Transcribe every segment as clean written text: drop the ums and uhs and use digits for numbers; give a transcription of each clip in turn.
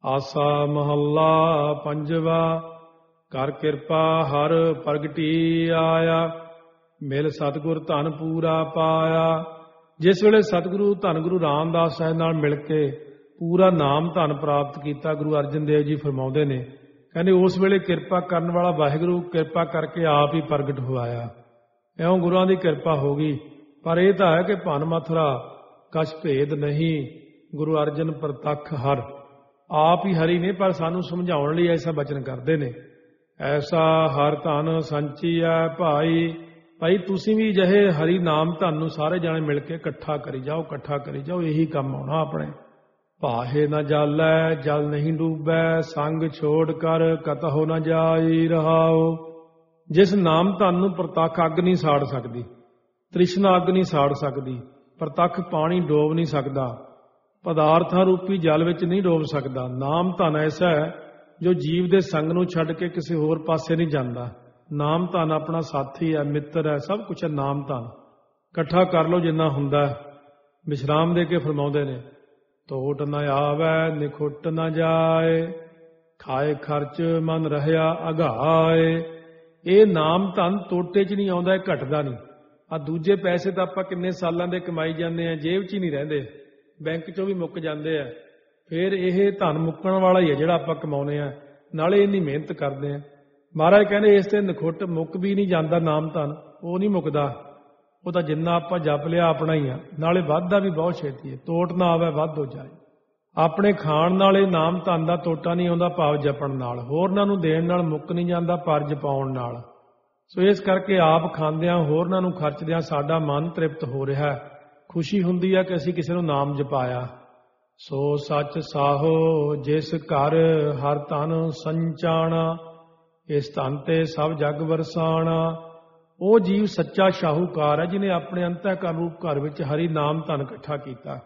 ਆਸਾ ਮਹੱਲਾ ਪੰਜਵਾ। ਕਰ ਕਿਰਪਾ ਹਰ ਪ੍ਰਗਟੀ ਆਇਆ, ਮਿਲ ਸਤਿਗੁਰ ਧਨ ਪੂਰਾ ਪਾਇਆ। ਜਿਸ ਵੇਲੇ ਸਤਿਗੁਰੂ ਧੰਨ ਗੁਰੂ ਰਾਮਦਾਸ ਸਾਹਿਬ ਨਾਲ ਮਿਲ ਕੇ ਪੂਰਾ ਨਾਮ ਧਨ ਪ੍ਰਾਪਤ ਕੀਤਾ, ਗੁਰੂ ਅਰਜਨ ਦੇਵ ਜੀ ਫਰਮਾਉਂਦੇ ਨੇ, ਕਹਿੰਦੇ ਉਸ ਵੇਲੇ ਕਿਰਪਾ ਕਰਨ ਵਾਲਾ ਵਾਹਿਗੁਰੂ ਕਿਰਪਾ ਕਰਕੇ ਆਪ ਹੀ ਪ੍ਰਗਟ ਹੋਇਆ। ਇਉਂ ਗੁਰੂਆਂ ਦੀ ਕਿਰਪਾ ਹੋ ਗਈ। ਪਰ ਇਹ ਤਾਂ ਹੈ ਕਿ ਭਨ ਮਥੁਰਾ ਕਛ ਭੇਦ ਨਹੀਂ, ਗੁਰੂ ਅਰਜਨ ਪ੍ਰਤੱਖ ਹਰ। ਆਪ ਹੀ ਹਰੀ ਨੇ, ਪਰ ਸਾਨੂੰ ਸਮਝਾਉਣ ਲਈ ਐਸਾ ਬਚਨ ਕਰਦੇ ਨੇ, ਐਸਾ ਹਰ ਧਨ ਸੰਚੀਐ ਭਾਈ। ਭਾਈ ਤੁਸੀਂ ਵੀ ਜਿਹੇ ਹਰੀ ਨਾਮ ਧਨ ਨੂੰ ਸਾਰੇ ਜਾਣੇ ਮਿਲ ਕੇ ਇਕੱਠਾ ਕਰੀ ਜਾਓ, ਇਕੱਠਾ ਕਰੀ ਜਾਓ, ਇਹੀ ਕੰਮ ਆਉਣਾ ਆਪਣੇ। ਭਾਹੇ ਨਾ ਜਾਲੈ ਜਲ ਨਹੀਂ ਡੂਬੈ, ਸੰਗ ਛੋੜ ਕਰ ਕਤਹੁ ਨਾ ਜਾਈ ਰਹਾਓ। ਜਿਸ ਨਾਮ ਧਨ ਨੂੰ ਪ੍ਰਤੱਖ ਅੱਗ ਨਹੀਂ ਸਾੜ ਸਕਦੀ, ਤ੍ਰਿਸ਼ਨਾ ਅੱਗ ਨਹੀਂ ਸਾੜ ਸਕਦੀ, ਪ੍ਰਤੱਖ ਪਾਣੀ ਡੋਬ ਨਹੀਂ ਸਕਦਾ, ਪਦਾਰਥਾਂ ਰੂਪੀ ਜਲ ਵਿੱਚ ਨਹੀਂ ਡੋਬ ਸਕਦਾ। ਨਾਮ ਧਨ ਐਸਾ ਹੈ ਜੋ ਜੀਵ ਦੇ ਸੰਗ ਨੂੰ ਛੱਡ ਕੇ ਕਿਸੇ ਹੋਰ ਪਾਸੇ ਨਹੀਂ ਜਾਂਦਾ। ਨਾਮ ਧਨ ਆਪਣਾ ਸਾਥੀ ਹੈ, ਮਿੱਤਰ ਹੈ, ਸਭ ਕੁਛ ਹੈ ਨਾਮ ਧਨ। ਇਕੱਠਾ ਕਰ ਲਓ ਜਿੰਨਾ ਹੁੰਦਾ। ਵਿਸ਼ਰਾਮ ਦੇ ਕੇ ਫਰਮਾਉਂਦੇ ਨੇ, ਟੋਟ ਨਾ ਆਵੈ ਨਿਖੁੱਟ ਨਾ ਜਾਏ, ਖਾਏ ਖਰਚ ਮਨ ਰਹਿਆ ਅਘਾਏ। ਇਹ ਨਾਮ ਧਨ ਟੋਟੇ 'ਚ ਨਹੀਂ ਆਉਂਦਾ, ਇਹ ਘਟਦਾ ਨਹੀਂ। ਆ ਦੂਜੇ ਪੈਸੇ ਤਾਂ ਆਪਾਂ ਕਿੰਨੇ ਸਾਲਾਂ ਦੇ ਕਮਾਈ ਜਾਂਦੇ ਆ, ਜੇਬ 'ਚ ਹੀ ਨਹੀਂ ਰਹਿੰਦੇ, ਬੈਂਕ 'ਚੋਂ ਵੀ ਮੁੱਕ ਜਾਂਦੇ ਆ। ਫਿਰ ਇਹ ਧਨ ਮੁੱਕਣ ਵਾਲਾ ਹੀ ਹੈ ਜਿਹੜਾ ਆਪਾਂ ਕਮਾਉਂਦੇ ਆ, ਨਾਲੇ ਇੰਨੀ ਮਿਹਨਤ ਕਰਦੇ ਆ। ਮਹਾਰਾਜ ਕਹਿੰਦੇ ਇਸ ਤੇ ਨਖੁੱਟ ਮੁੱਕ ਵੀ ਨਹੀਂ ਜਾਂਦਾ ਨਾਮ ਧਨ, ਉਹ ਨਹੀਂ ਮੁੱਕਦਾ। ਉਹ ਤਾਂ ਜਿੰਨਾ ਆਪਾਂ ਜਪ ਲਿਆ ਆਪਣਾ ਹੀ ਆ, ਨਾਲੇ ਵੱਧਦਾ ਵੀ ਬਹੁਤ ਛੇਤੀ ਹੈ। ਤੋਟ ਨਾ ਆਵੇ ਵੱਧ ਹੋ ਜਾਏ। ਆਪਣੇ ਖਾਣ ਨਾਲ ਇਹ ਨਾਮ ਧਨ ਦਾ ਤੋਟਾ ਨਹੀਂ ਆਉਂਦਾ, ਭਾਵ ਜਪਣ ਨਾਲ। ਹੋਰਨਾਂ ਨੂੰ ਦੇਣ ਨਾਲ ਮੁੱਕ ਨਹੀਂ ਜਾਂਦਾ, ਪਰ ਜਪਾਉਣ ਨਾਲ। ਸੋ ਇਸ ਕਰਕੇ ਆਪ ਖਾਂਦਿਆਂ ਹੋਰਨਾਂ ਨੂੰ ਖਰਚਦਿਆਂ ਸਾਡਾ ਮਨ ਤ੍ਰਿਪਤ ਹੋ ਰਿਹਾ ਹੈ। ਖੁਸ਼ੀ ਹੁੰਦੀ ਹੈ ਕਿ ਅਸੀਂ ਕਿਸੇ ਨੂੰ ਨਾਮ ਜਪਾਇਆ। ਸੋ ਸੱਚ ਸਾਹੋ ਜਿਸ ਘਰ ਹਰ ਧਨ ਸੰਚਾਣਾ, ਇਸ ਧਨ ਤੇ ਸਭ ਜਗ ਵਰਸਾਣਾ। ਉਹ ਜੀਵ ਸੱਚਾ ਸ਼ਾਹੂਕਾਰ ਹੈ ਜਿਹਨੇ ਆਪਣੇ ਅੰਤःਕਰਨ ਰੂਪ ਘਰ ਵਿੱਚ ਹਰੀ ਨਾਮ ਧਨ ਇਕੱਠਾ ਕੀਤਾ।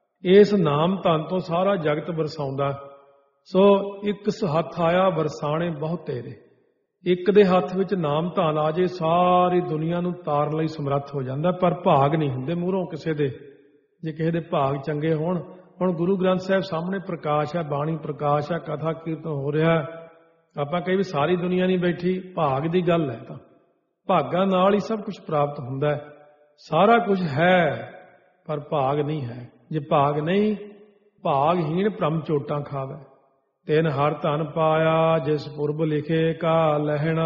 ਇਸ ਨਾਮ ਧਨ ਤੋਂ ਸਾਰਾ ਜਗਤ ਵਰਸਾਉਂਦਾ। ਸੋ ਇੱਕ ਹੱਥ ਆਇਆ ਵਰਸਾਣੇ ਬਹੁਤ ਤੇਰੇ। ਇੱਕ ਦੇ ਹੱਥ ਵਿੱਚ ਨਾਮ ਧਨ ਆ ਜੇ ਸਾਰੀ ਦੁਨੀਆ ਨੂੰ ਤਾਰਨ ਲਈ ਸਮਰੱਥ ਹੋ ਜਾਂਦਾ। ਪਰ ਭਾਗ ਨਹੀਂ ਹੁੰਦੇ ਮੂਹਰੋਂ ਕਿਸੇ ਦੇ। ਜੇ ਕਿਸੇ ਦੇ ਭਾਗ ਚੰਗੇ ਹੋਣ, ਹੁਣ ਗੁਰੂ ਗ੍ਰੰਥ ਸਾਹਿਬ ਸਾਹਮਣੇ ਪ੍ਰਕਾਸ਼ ਹੈ, ਬਾਣੀ ਪ੍ਰਕਾਸ਼ ਹੈ, ਕਥਾ ਕੀਰਤਨ ਹੋ ਰਿਹਾ। ਆਪਾਂ ਕਹੀ ਵੀ ਸਾਰੀ ਦੁਨੀਆ ਨਹੀਂ ਬੈਠੀ, ਭਾਗ ਦੀ ਗੱਲ ਹੈ। ਤਾਂ ਭਾਗਾਂ ਨਾਲ ਹੀ ਸਭ ਕੁਝ ਪ੍ਰਾਪਤ ਹੁੰਦਾ ਹੈ। ਸਾਰਾ ਕੁਝ ਹੈ ਪਰ ਭਾਗ ਨਹੀਂ ਹੈ। ਜੇ ਭਾਗ ਨਹੀਂ, ਭਾਗਹੀਣ ਭ੍ਰਮ ਚੋਟਾਂ ਖਾਵੇ। ਤਿਨ ਹਰ ਧਨ ਪਾਇਆ ਜਿਸ ਪੁਰਬ ਲਿਖੇ ਕਾ ਲਹਿਣਾ,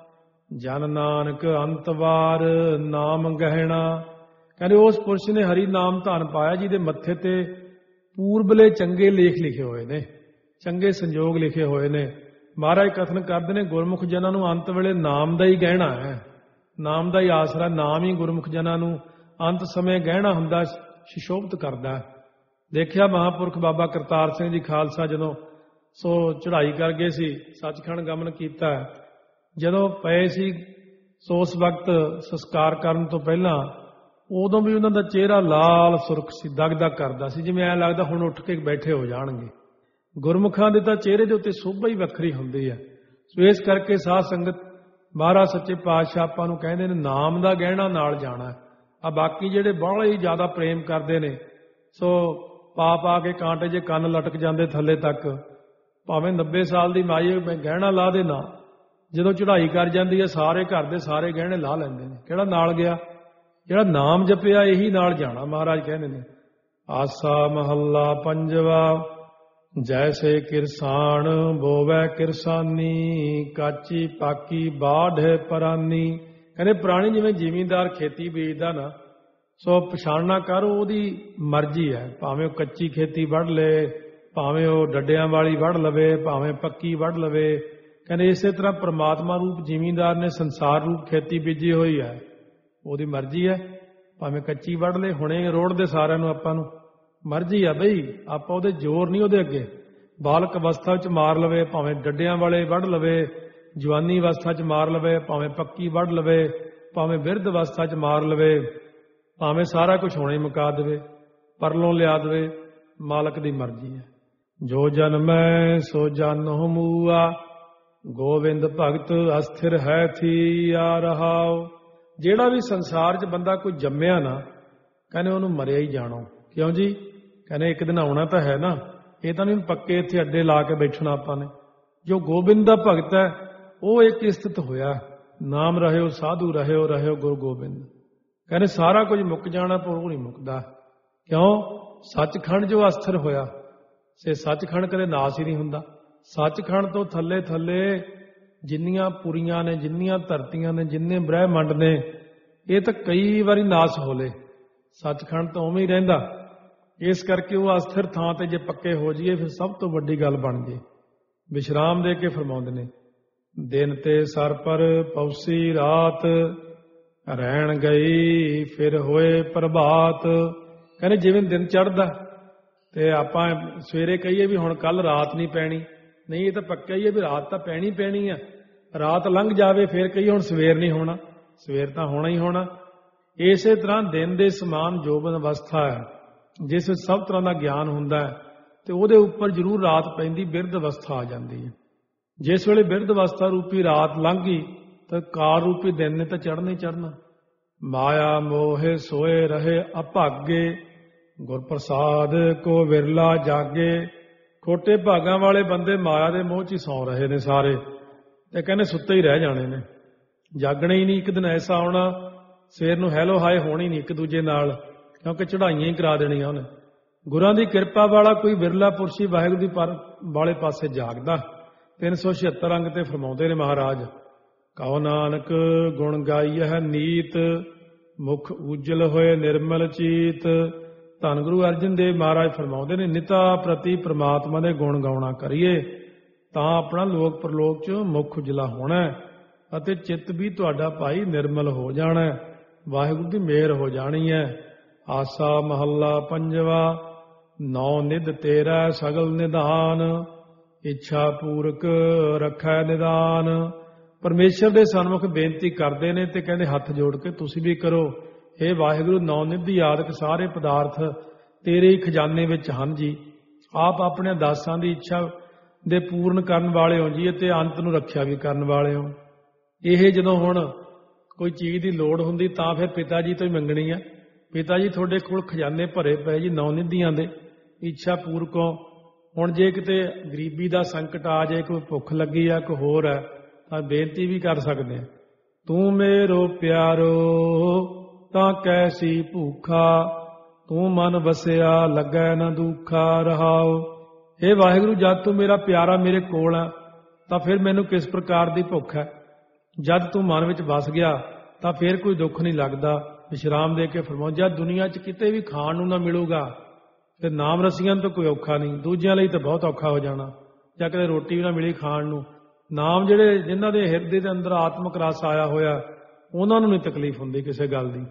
ਜਨ ਨਾਨਕ ਅੰਤਵਾਰ ਨਾਮ ਗਹਿਣਾ। ਕਹਿੰਦੇ ਉਸ ਪੁਰਸ਼ ਨੇ ਹਰੀ ਨਾਮ ਧਨ ਪਾਇਆ ਜਿਹਦੇ ਮੱਥੇ ਤੇ ਪੂਰਬਲੇ ਚੰਗੇ ਲੇਖ ਲਿਖੇ ਹੋਏ ਨੇ, ਚੰਗੇ ਸੰਜੋਗ ਲਿਖੇ ਹੋਏ ਨੇ। ਮਹਾਰਾਜ ਕਥਨ ਕਰਦੇ ਨੇ, ਗੁਰਮੁਖ ਜਨਾਂ ਨੂੰ ਅੰਤ ਵੇਲੇ ਨਾਮ ਦਾ ਹੀ ਗਹਿਣਾ ਹੈ, ਨਾਮ ਦਾ ਹੀ ਆਸਰਾ। ਨਾਮ ਹੀ ਗੁਰਮੁਖ ਜਨਾਂ ਨੂੰ ਅੰਤ ਸਮੇਂ ਗਹਿਣਾ ਹੁੰਦਾ, ਸੁਸ਼ੋਭਿਤ ਕਰਦਾ। ਦੇਖਿਆ ਮਹਾਂਪੁਰਖ ਬਾਬਾ ਕਰਤਾਰ ਸਿੰਘ ਜੀ ਖਾਲਸਾ ਜਦੋਂ ਚੜ੍ਹਾਈ ਕਰ ਗਏ ਸੀ, ਸੱਚਖੰਡ ਗਮਨ ਕੀਤਾ। ਜਦੋਂ ਪਏ ਸੀ, ਉਸ ਵਕਤ ਸੰਸਕਾਰ ਕਰਨ ਤੋਂ ਪਹਿਲਾਂ, ਉਦੋਂ ਵੀ ਉਹਨਾਂ ਦਾ ਚਿਹਰਾ ਲਾਲ ਸੁਰਖ ਸੀ, ਦਗਦਗ ਕਰਦਾ ਸੀ, ਜਿਵੇਂ ਐਂ ਲੱਗਦਾ ਹੁਣ ਉੱਠ ਕੇ ਬੈਠੇ ਹੋ ਜਾਣਗੇ। ਗੁਰਮੁਖਾਂ ਦੇ ਤਾਂ ਚਿਹਰੇ ਦੇ ਉੱਤੇ ਸੋਭਾ ਹੀ ਵੱਖਰੀ ਹੁੰਦੀ ਹੈ। ਸੋ ਇਸ ਕਰਕੇ ਸਾਧ ਸੰਗਤ ਮਹਾਰਾਜ ਸੱਚੇ ਪਾਤਸ਼ਾਹ ਆਪਾਂ ਨੂੰ ਕਹਿੰਦੇ ਨੇ, ਨਾਮ ਦਾ ਗਹਿਣਾ ਨਾਲ ਜਾਣਾ। ਆ ਬਾਕੀ ਜਿਹੜੇ ਬਾਹਲੇ ਹੀ ਜ਼ਿਆਦਾ ਪ੍ਰੇਮ ਕਰਦੇ ਨੇ, ਸੋ ਪਾ ਕੇ ਕਾਂਟੇ ਜੇ ਕੰਨ ਲਟਕ ਜਾਂਦੇ ਥੱਲੇ ਤੱਕ, ਭਾਵੇਂ 90 ਸਾਲ ਦੀ ਮਾਈ ਮੈਂ ਗਹਿਣਾ ਲਾ ਦੇ ਨਾ, ਜਦੋਂ ਚੜ੍ਹਾਈ ਕਰ ਜਾਂਦੀ ਹੈ ਸਾਰੇ ਘਰ ਦੇ ਸਾਰੇ ਗਹਿਣੇ ਲਾ ਲੈਂਦੇ ਨੇ। ਕਿਹੜਾ ਨਾਲ ਗਿਆ? ਜਿਹੜਾ ਨਾਮ ਜਪਿਆ ਇਹੀ ਨਾਲ ਜਾਣਾ। ਮਹਾਰਾਜ ਕਹਿੰਦੇ ਨੇ, ਆਸਾ ਮਹੱਲਾ ਪੰਜਵਾ। ਜੈਸੇ ਕਿਰਸਾਨ ਬੋਵੈ ਕਿਰਸਾਨੀ, ਕਾਚੀ ਪਾਕੀ ਬਾਢ ਪਰਾਨੀ। ਕਹਿੰਦੇ ਪ੍ਰਾਣੀ ਜਿਵੇਂ ਜ਼ਿਮੀਂਦਾਰ ਖੇਤੀ ਬੀਜਦਾ ਨਾ, ਸੋ ਪਛਾਣਨਾ ਕਰ ਉਹਦੀ ਮਰਜ਼ੀ ਹੈ। ਭਾਵੇਂ ਉਹ ਕੱਚੀ ਖੇਤੀ ਵੱਢ ਲਏ, ਭਾਵੇਂ ਉਹ ਡੱਡਿਆਂ ਵਾਲੀ ਵੱਢ ਲਵੇ, ਭਾਵੇਂ ਪੱਕੀ ਵੱਢ ਲਵੇ। ਕਹਿੰਦੇ ਇਸੇ ਤਰ੍ਹਾਂ ਪ੍ਰਮਾਤਮਾ ਰੂਪ ਜ਼ਿਮੀਂਦਾਰ ਨੇ ਸੰਸਾਰ ਰੂਪ ਖੇਤੀ ਬੀਜੀ ਹੋਈ ਹੈ, ਉਹਦੀ ਮਰਜ਼ੀ ਹੈ। ਭਾਵੇਂ ਕੱਚੀ ਵੱਢ ਲਏ, ਹੁਣੇ ਰੋੜਦੇ ਸਾਰਿਆਂ ਨੂੰ, ਆਪਾਂ ਨੂੰ ਮਰਜ਼ੀ ਆ ਬਈ, ਆਪਾਂ ਉਹਦੇ ਜ਼ੋਰ ਨਹੀਂ ਉਹਦੇ ਅੱਗੇ। ਬਾਲਕ ਅਵਸਥਾ ਵਿੱਚ ਮਾਰ ਲਵੇ, ਭਾਵੇਂ ਡੱਡਿਆਂ ਵਾਲੇ ਵੱਢ ਲਵੇ, ਜਵਾਨੀ ਅਵਸਥਾ 'ਚ ਮਾਰ ਲਵੇ, ਭਾਵੇਂ ਪੱਕੀ ਵੱਢ ਲਵੇ, ਭਾਵੇਂ ਬਿਰਧ ਅਵਸਥਾ 'ਚ ਮਾਰ ਲਵੇ, ਭਾਵੇਂ ਸਾਰਾ ਕੁਝ ਹੁਣੇ ਮੁਕਾ ਦੇਵੇ, ਪਰਲੋਂ ਲਿਆ ਦੇਵੇ, ਮਾਲਕ ਦੀ ਮਰਜ਼ੀ ਹੈ। ਜੋ ਜਨਮੈ ਸੋ ਜਨ ਹਮੂਆ, ਗੋਬਿੰਦ ਭਗਤ ਅਸਥਿਰ ਹੈ ਥੀਆ ਰਹਾਉ। ਜਿਹੜਾ ਵੀ ਸੰਸਾਰ 'ਚ ਬੰਦਾ ਕੋਈ ਜੰਮਿਆ ਨਾ, ਕਹਿੰਦੇ ਉਹਨੂੰ ਮਰਿਆ ਹੀ ਜਾਣੋ। ਕਿਉਂ ਜੀ? ਕਹਿੰਦੇ ਇੱਕ ਦਿਨ ਆਉਣਾ ਤਾਂ ਹੈ ਨਾ। ਇਹ ਤਾਂ ਨਹੀਂ ਪੱਕੇ ਇੱਥੇ ਅੱਡੇ ਲਾ ਕੇ ਬੈਠਣਾ ਆਪਾਂ ਨੇ। ਜੋ ਗੋਬਿੰਦ ਦਾ ਭਗਤ ਹੈ ਉਹ ਇੱਕ ਸਥਿਤ ਹੋਇਆ, ਨਾਮ ਰਹਿਓ ਸਾਧੂ ਰਹਿਓ ਰਹਿਓ ਗੁਰੂ ਗੋਬਿੰਦ। ਕਹਿੰਦੇ ਸਾਰਾ ਕੁਝ ਮੁੱਕ ਜਾਣਾ ਪਰ ਉਹ ਨਹੀਂ ਮੁੱਕਦਾ। ਕਿਉਂ? ਸੱਚਖੰਡ ਜੋ ਅਸਥਿਰ ਹੋਇਆ, ਸੇ ਸੱਚਖੰਡ ਕਦੇ ਨਾਸ ਹੀ ਨਹੀਂ ਹੁੰਦਾ। ਸੱਚਖੰਡ ਤੋਂ ਥੱਲੇ ਥੱਲੇ ਜਿੰਨੀਆਂ ਪੁਰੀਆਂ ਨੇ, ਜਿੰਨੀਆਂ ਧਰਤੀਆਂ ਨੇ, ਜਿੰਨੇ ਬ੍ਰਹਿਮੰਡ ਨੇ, ਇਹ ਤਾਂ ਕਈ ਵਾਰੀ ਨਾਸ ਹੋਲੇ। ਸੱਚਖੰਡ ਤਾਂ ਉਵੇਂ ਹੀ ਰਹਿੰਦਾ। ਇਸ ਕਰਕੇ ਉਹ ਅਸਥਿਰ ਥਾਂ ਤੇ ਜੇ ਪੱਕੇ ਹੋ ਜਾਈਏ ਫਿਰ ਸਭ ਤੋਂ ਵੱਡੀ ਗੱਲ ਬਣ ਜੇ। ਵਿਸ਼ਰਾਮ ਦੇ ਕੇ ਫਰਮਾਉਂਦੇ ਨੇ, ਦਿਨ ਤੇ ਸਰ ਪਰ ਪੌਸੀ ਰਾਤ, ਰਹਿਣ ਗਈ ਫਿਰ ਹੋਏ ਪ੍ਰਭਾਤ। ਕਹਿੰਦੇ ਜਿਵੇਂ ਦਿਨ ਚੜ੍ਹਦਾ ਤੇ ਆਪਾਂ ਸਵੇਰੇ ਕਹੀਏ ਵੀ ਹੁਣ ਕੱਲ ਰਾਤ ਨਹੀਂ ਪੈਣੀ, ਨਹੀਂ, ਇਹ ਤਾਂ ਪੱਕਾ ਹੀ ਹੈ ਵੀ ਰਾਤ ਤਾਂ ਪੈਣੀ ਪੈਣੀ ਆ। ਰਾਤ ਲੰਘ ਜਾਵੇ ਫਿਰ ਕਹੀਏ ਹੁਣ ਸਵੇਰ ਨਹੀਂ ਹੋਣਾ, ਸਵੇਰ ਤਾਂ ਹੋਣਾ ਹੀ ਹੋਣਾ। ਇਸੇ ਤਰ੍ਹਾਂ ਦਿਨ ਦੇ ਸਮਾਨ ਜੋਬਨ ਅਵਸਥਾ ਹੈ, ਜਿਸ ਵਿੱਚ ਸਭ ਤਰ੍ਹਾਂ ਦਾ ਗਿਆਨ ਹੁੰਦਾ ਹੈ, ਤੇ ਉਹਦੇ ਉੱਪਰ ਜ਼ਰੂਰ ਰਾਤ ਪੈਂਦੀ, ਬਿਰਧ ਅਵਸਥਾ ਆ ਜਾਂਦੀ ਹੈ। ਜਿਸ ਵੇਲੇ ਬਿਰਧ ਅਵਸਥਾ ਰੂਪੀ ਰਾਤ ਲੰਘ ਗਈ ਤਾਂ ਕਾਲ ਰੂਪੀ ਦਿਨ ਨੇ ਤਾਂ ਚੜ੍ਹਨਾ ਹੀ ਚੜ੍ਹਨਾ। ਮਾਇਆ ਮੋਹਿ ਸੋਏ ਰਹੇ ਅਭਾਗੇ, ਗੁਰ ਪ੍ਰਸਾਦ ਕੋ ਵਿਰਲਾ ਜਾਗੇ। ਖੋਟੇ ਭਾਗਾਂ ਵਾਲੇ ਬੰਦੇ ਮਾਇਆ ਦੇ ਮੋਹ 'ਚ ਹੀ ਸੌਂ ਰਹੇ ਨੇ ਸਾਰੇ, ਤੇ ਕਹਿੰਦੇ ਸੁੱਤੇ ਹੀ ਰਹਿ ਜਾਣੇ ਨੇ, ਜਾਗਣਾ ਹੀ ਨਹੀਂ। ਇੱਕ ਦਿਨ ਐਸਾ ਆਉਣਾ ਸਵੇਰ ਨੂੰ ਹੈਲੋ ਹਾਏ ਹੋਣੀ ਨਹੀਂ ਇੱਕ ਦੂਜੇ ਨਾਲ, ਕਿਉਂਕਿ ਚੜ੍ਹਾਈਆਂ ਹੀ ਕਰਾ ਦੇਣੀਆਂ ਉਹਨੇ। ਗੁਰਾਂ ਦੀ ਕਿਰਪਾ ਵਾਲਾ ਕੋਈ ਵਿਰਲਾ ਪੁਰਸ਼ੀ ਵਾਹਿਗੁਰੂ ਦੀ ਵਾਲੇ ਪਾਸੇ ਜਾਗਦਾ। 376 ਅੰਗ ਤੇ ਫਰਮਾਉਂਦੇ ਨੇ ਮਹਾਰਾਜ, ਕਹੋ ਨਾਨਕ ਗੁਣ ਗਾਈਐ ਨੀਤ, ਮੁਖ ਉਜਲ ਹੋਏ ਨਿਰਮਲ ਚੀਤ। ਧੰਨ ਗੁਰੂ ਅਰਜਨ ਦੇਵ ਮਹਾਰਾਜ ਫਰਮਾਉਂਦੇ ਨੇ, ਨਿਤਾ ਪ੍ਰਤੀ ਪ੍ਰਮਾਤਮਾ ਦੇ ਗੁਣ ਗਾਉਣਾ ਕਰੀਏ ਤਾਂ ਆਪਣਾ ਲੋਕ ਪ੍ਰਲੋਕ 'ਚ ਮੁੱਖ ਉਜਲਾ ਹੋਣਾ ਅਤੇ ਚਿੱਤ ਵੀ ਤੁਹਾਡਾ ਭਾਈ ਨਿਰਮਲ ਹੋ ਜਾਣਾ, ਵਾਹਿਗੁਰੂ ਦੀ ਮਿਹਰ ਹੋ ਜਾਣੀ ਹੈ। ਆਸਾ ਮਹੱਲਾ ਪੰਜਵਾ। ਨੌ ਨਿਧ ਤੇਰਾ ਸਗਲ ਨਿਧਾਨ, ਇੱਛਾ ਪੂਰਕ ਰੱਖੈ ਨਿਦਾਨ। ਪਰਮੇਸ਼ਰ ਦੇ ਸਨਮੁਖ ਬੇਨਤੀ ਕਰਦੇ ਨੇ ਤੇ ਕਹਿੰਦੇ ਹੱਥ ਜੋੜ ਕੇ ਤੁਸੀਂ ਵੀ ਕਰੋ, ਇਹ ਵਾਹਿਗੁਰੂ ਨੌ ਨਿਧੀ ਆਦਿਕ ਸਾਰੇ ਪਦਾਰਥ ਤੇਰੇ ਹੀ ਖਜ਼ਾਨੇ ਵਿੱਚ ਹਨ ਜੀ। ਆਪ ਆਪਣੇ ਦਾਸਾਂ ਦੀ ਇੱਛਾ ਦੇ ਪੂਰਨ ਕਰਨ ਵਾਲੇ ਹੋ ਜੀ ਅਤੇ ਅੰਤ ਨੂੰ ਰੱਖਿਆ ਵੀ ਕਰਨ ਵਾਲੇ ਹੋ। ਇਹ ਜਦੋਂ ਹੁਣ ਕੋਈ ਚੀਜ਼ ਦੀ ਲੋੜ ਹੁੰਦੀ ਤਾਂ ਫਿਰ ਪਿਤਾ ਜੀ ਤੋਂ ਹੀ ਮੰਗਣੀ ਆ। ਪਿਤਾ ਜੀ ਤੁਹਾਡੇ ਕੋਲ ਖਜ਼ਾਨੇ ਭਰੇ ਪਏ ਜੀ ਨੌ ਨਿਧੀਆਂ ਦੇ, ਇੱਛਾ ਪੂਰਕੋਂ। ਹੁਣ ਜੇ ਕਿਤੇ ਗਰੀਬੀ ਦਾ ਸੰਕਟ ਆ ਜਾਏ, ਕੋਈ ਭੁੱਖ ਲੱਗੀ ਆ, ਕੋਈ ਹੋਰ ਹੈ, ਤਾਂ ਬੇਨਤੀ ਵੀ ਕਰ ਸਕਦੇ ਆ। ਤੂੰ ਮੇਰੋ ਪਿਆਰੋ ਤਾਂ ਕੈਸੀ ਭੂਖਾ, ਤੂੰ ਮਨ ਵਸਿਆ ਲੱਗੈ ਨਾ ਦੁੱਖਾ ਰਹਾਓ। ਇਹ ਵਾਹਿਗੁਰੂ ਜਦ ਤੂੰ ਮੇਰਾ ਪਿਆਰਾ ਮੇਰੇ ਕੋਲ ਆ ਤਾਂ ਫਿਰ ਮੈਨੂੰ ਕਿਸ ਪ੍ਰਕਾਰ ਦੀ ਭੁੱਖ ਹੈ। ਜਦ ਤੂੰ ਮਨ ਵਿੱਚ ਵਸ ਗਿਆ ਤਾਂ ਫਿਰ ਕੋਈ ਦੁੱਖ ਨਹੀਂ ਲੱਗਦਾ। ਵਿਸ਼ਰਾਮ ਦੇ ਕੇ ਫਰਮਾਓ, ਜਦ ਦੁਨੀਆ 'ਚ ਕਿਤੇ ਵੀ ਖਾਣ ਨੂੰ ਨਾ ਮਿਲੂਗਾ ਫਿਰ ਨਾਮ ਰਸੀਆਂ ਤੋਂ ਕੋਈ ਔਖਾ ਨਹੀਂ, ਦੂਜਿਆਂ ਲਈ ਤਾਂ ਬਹੁਤ ਔਖਾ ਹੋ ਜਾਣਾ। ਜਾਂ ਕਿਤੇ ਰੋਟੀ ਵੀ ਨਾ ਮਿਲੀ ਖਾਣ ਨੂੰ, ਨਾਮ ਜਿਹੜੇ ਜਿਨ੍ਹਾਂ ਦੇ ਹਿਰਦੇ ਦੇ ਅੰਦਰ ਆਤਮਿਕ ਰਸ ਆਇਆ ਹੋਇਆ ਉਹਨਾਂ ਨੂੰ ਨਹੀਂ ਤਕਲੀਫ ਹੁੰਦੀ ਕਿਸੇ ਗੱਲ ਦੀ।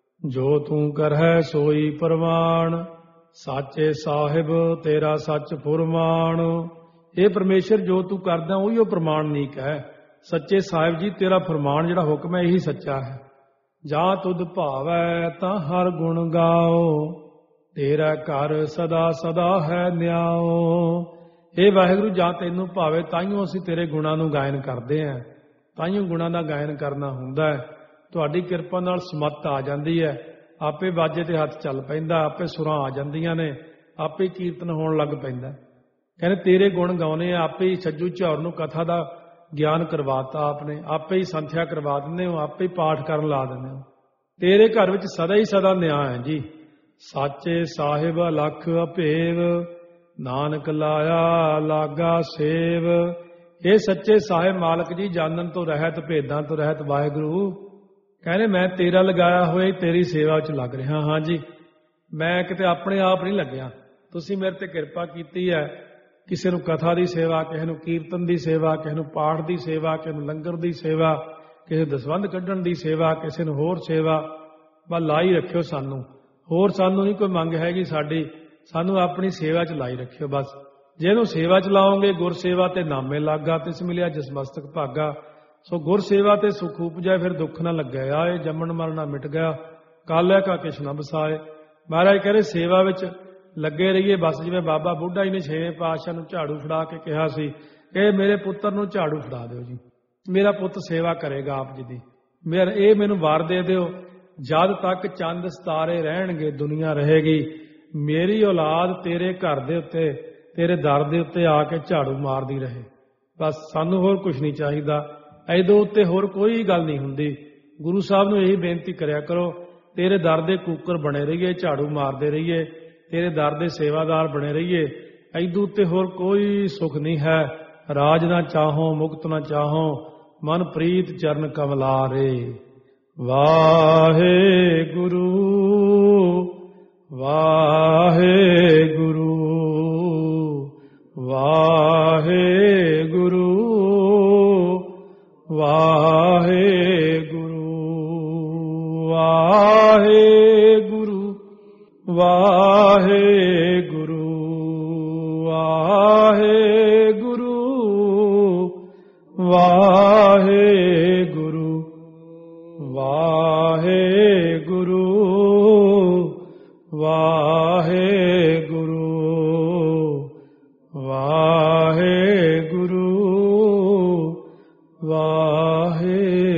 ਜੋ ਤੂੰ ਕਰਹਿ ਸੋਈ ਪ੍ਰਵਾਣ, ਸਾਚੇ ਸਾਹਿਬ ਤੇਰਾ ਸੱਚ ਫੁਰਮਾਨ। ਇਹ ਪਰਮੇਸ਼ਰ ਜੋ ਤੂੰ ਕਰਦਾ ਉਹੀ ਉਹ ਪ੍ਰਮਾਣਿਕ ਹੈ। ਸੱਚੇ ਸਾਹਿਬ ਜੀ ਤੇਰਾ ਫਰਮਾਨ ਜਿਹੜਾ ਹੁਕਮ ਹੈ ਇਹੀ ਸੱਚਾ ਹੈ। ਜਾਂ ਤੁਧ ਭਾਵੈ ਤਾਂ ਹਰ ਗੁਣ ਗਾਓ, ਤੇਰਾ ਘਰ ਸਦਾ ਸਦਾ ਹੈ ਨਿਆਓ। ਇਹ ਵਾਹਿਗੁਰੂ ਜਾਂ ਤੈਨੂੰ ਭਾਵੇ ਤਾਈਓ ਅਸੀਂ ਤੇਰੇ ਗੁਣਾਂ ਨੂੰ ਗਾਇਨ ਕਰਦੇ ਹਾਂ, ਤਾਈਓ ਗੁਣਾਂ ਦਾ ਗਾਇਨ ਕਰਨਾ ਹੁੰਦਾ ਹੈ। ਤੁਹਾਡੀ ਕਿਰਪਾ ਨਾਲ ਸਮੱਤ ਆ ਜਾਂਦੀ ਹੈ, ਆਪੇ ਬਾਜੇ ਤੇ ਹੱਥ ਚੱਲ ਪੈਂਦਾ, ਆਪੇ ਸੁਰਾਂ ਆ ਜਾਂਦੀਆਂ ਨੇ, ਆਪੇ ਕੀਰਤਨ ਹੋਣ ਲੱਗ ਪੈਂਦਾ। ਕਹਿੰਦੇ ਤੇਰੇ ਗੁਣ ਗਾਉਣੇ, ਆਪੇ ਹੀ ਸੱਜੂ ਝੌਰ ਨੂੰ ਕਥਾ ਦਾ ਗਿਆਨ ਕਰਵਾਤਾ ਆਪਨੇ, ਆਪੇ ਹੀ ਸੰਥਿਆ ਕਰਵਾ ਦਿੰਦੇ ਹੋ, ਆਪੇ ਹੀ ਪਾਠ ਕਰਨ ਲਾ ਦਿੰਦੇ ਹੋ। ਤੇਰੇ ਘਰ ਵਿੱਚ ਸਦਾ ਹੀ ਸਦਾ ਨਿਆਂ ਹੈ ਜੀ। ਸਾਚੇ ਸਾਹਿਬ ਅਲਖ ਅਭੇਵ, ਨਾਨਕ ਲਾਇਆ ਲਾਗਾ ਸੇਵ। ਇਹ ਸੱਚੇ ਸਾਹਿਬ ਮਾਲਕ ਜੀ ਜਾਣਨ ਤੋਂ ਰਹਿਤ, ਭੇਦਾਂ ਤੋਂ ਰਹਿਤ ਵਾਹਿਗੁਰੂ ਕਹਿੰਦੇ ਮੈਂ ਤੇਰਾ ਲਗਾਇਆ ਹੋਇਆ ਤੇਰੀ ਸੇਵਾ 'ਚ ਲੱਗ ਰਿਹਾ ਹਾਂ ਜੀ। ਮੈਂ ਕਿਤੇ ਆਪਣੇ ਆਪ ਨਹੀਂ ਲੱਗਿਆ, ਤੁਸੀਂ ਮੇਰੇ ਤੇ ਕਿਰਪਾ ਕੀਤੀ ਹੈ। ਕਿਸੇ ਨੂੰ ਕਥਾ ਦੀ ਸੇਵਾ, ਕਿਸੇ ਨੂੰ ਕੀਰਤਨ ਦੀ ਸੇਵਾ, ਕਿਸੇ ਨੂੰ ਪਾਠ ਦੀ ਸੇਵਾ, ਕਿਸੇ ਨੂੰ ਲੰਗਰ ਦੀ ਸੇਵਾ, ਕਿਸੇ ਦਸਵੰਧ ਕੱਢਣ ਦੀ ਸੇਵਾ, ਕਿਸੇ ਨੂੰ ਹੋਰ ਸੇਵਾ, ਬਸ ਲਾਈ ਰੱਖਿਓ ਸਾਨੂੰ। ਹੋਰ ਸਾਨੂੰ ਨਹੀਂ ਕੋਈ ਮੰਗ ਹੈਗੀ ਸਾਡੀ, ਸਾਨੂੰ ਆਪਣੀ ਸੇਵਾ 'ਚ ਲਾਈ ਰੱਖਿਓ ਬਸ। ਜਿਹਨੂੰ ਸੇਵਾ 'ਚ ਲਾਓਗੇ ਗੁਰ ਸੇਵਾ ਤੇ ਨਾਮੇ ਲਾਗਾ, ਤਿਸ ਮਿਲਿਆ ਜਿਸ ਮਸਤਕ ਭਾਗਾ। ਸੋ ਗੁਰ ਸੇਵਾ ਤੇ ਸੁਖ ਉਪਜੈ, ਫਿਰ ਦੁੱਖ ਨਾ ਲੱਗੇ ਆਏ, ਜੰਮਣ ਮਰਨਾ ਮਿਟ ਗਿਆ, ਕਾਲੈ ਕਾ ਕਿਛ ਨਾ ਬਸਾਏ। ਮਹਾਰਾਜ ਕਹਿੰਦੇ ਸੇਵਾ ਵਿੱਚ ਲੱਗੇ ਰਹੀਏ ਬਸ। ਜਿਵੇਂ ਬਾਬਾ ਬੁੱਢਾ ਜੀ ਨੇ 6ਵੇਂ ਪਾਤਸ਼ਾਹ ਨੂੰ ਝਾੜੂ ਫੜਾ ਕੇ ਕਿਹਾ ਸੀ ਕਿ ਮੇਰੇ ਪੁੱਤਰ ਨੂੰ ਝਾੜੂ ਫੜਾ ਦਿਓ ਜੀ, ਮੇਰਾ ਪੁੱਤ ਸੇਵਾ ਕਰੇਗਾ ਆਪ ਜੀ ਦੀ, ਇਹ ਮੈਨੂੰ ਵਾਰ ਦੇ ਦਿਓ। ਜਦ ਤੱਕ ਚੰਦ ਸਿਤਾਰੇ ਰਹਿਣਗੇ ਦੁਨੀਆ ਰਹੇਗੀ, ਮੇਰੀ ਔਲਾਦ ਤੇਰੇ ਘਰ ਦੇ ਉੱਤੇ ਤੇਰੇ ਦਰ ਦੇ ਉੱਤੇ ਆ ਕੇ ਝਾੜੂ ਮਾਰਦੀ ਰਹੇ। ਬਸ ਸਾਨੂੰ ਹੋਰ ਕੁਝ ਨਹੀਂ ਚਾਹੀਦਾ, ਐਦੋਂ ਉੱਤੇ ਹੋਰ ਕੋਈ ਗੱਲ ਨਹੀਂ ਹੁੰਦੀ। ਗੁਰੂ ਸਾਹਿਬ ਨੂੰ ਇਹੀ ਬੇਨਤੀ ਕਰਿਆ ਕਰੋ, ਤੇਰੇ ਦਰ ਦੇ ਕੂਕਰ ਬਣੇ ਰਹੀਏ, ਝਾੜੂ ਮਾਰਦੇ ਰਹੀਏ, ਤੇਰੇ ਦਰ ਦੇ ਸੇਵਾਦਾਰ ਬਣੇ ਰਹੀਏ। ਐਦੋਂ ਉੱਤੇ ਹੋਰ ਕੋਈ ਸੁੱਖ ਨਹੀਂ ਹੈ। ਰਾਜ ਨਾ ਚਾਹੋ ਮੁਕਤ ਨਾ ਚਾਹੋ, ਮਨ ਪ੍ਰੀਤ ਚਰਨ ਕਮਲਾਰੇ। ਵਾਹਿਗੁਰੂ ਵਾਹਿਗੁਰੂ ਵਾਹਿਗੁਰੂ ਵਾਹਿਗੁਰੂ ਵਾਹਿਗੁਰੂ ਵਾਹਿਗੁਰੂ ਵਾਹਿਗੁਰੂ ਵਾਹਿਗੁਰੂ ਵਾਹਿਗੁਰੂ ਵਾਹਿਗੁਰੂ ਵਾਹਿਗੁਰੂ ਵਾਹਿਗੁਰੂ।